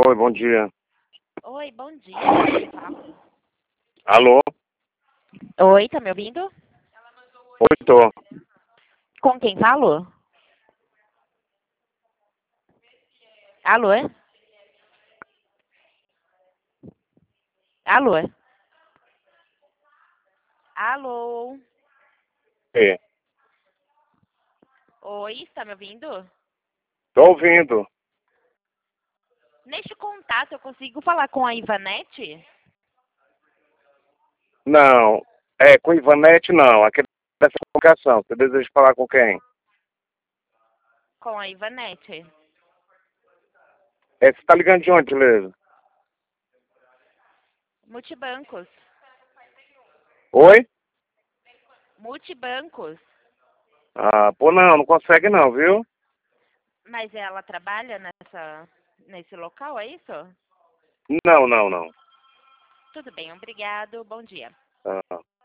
Oi, bom dia. Oi, bom dia. Alô? Oi, tá me ouvindo? Oi, tô. Com quem falo? Alô? Alô? Alô? É. Oi, está me ouvindo? Tô ouvindo. Neste contato eu consigo falar com a Ivanete? Não, com Ivanete não. Aqui dessa comunicação. Você deseja falar com quem? Com a Ivanete. Você tá ligando de onde, beleza? Multibancos. Oi? Multibancos. Ah, pô, não consegue não, viu? Mas ela trabalha nesse local, é isso? Não. Tudo bem, obrigado. Bom dia. Ah.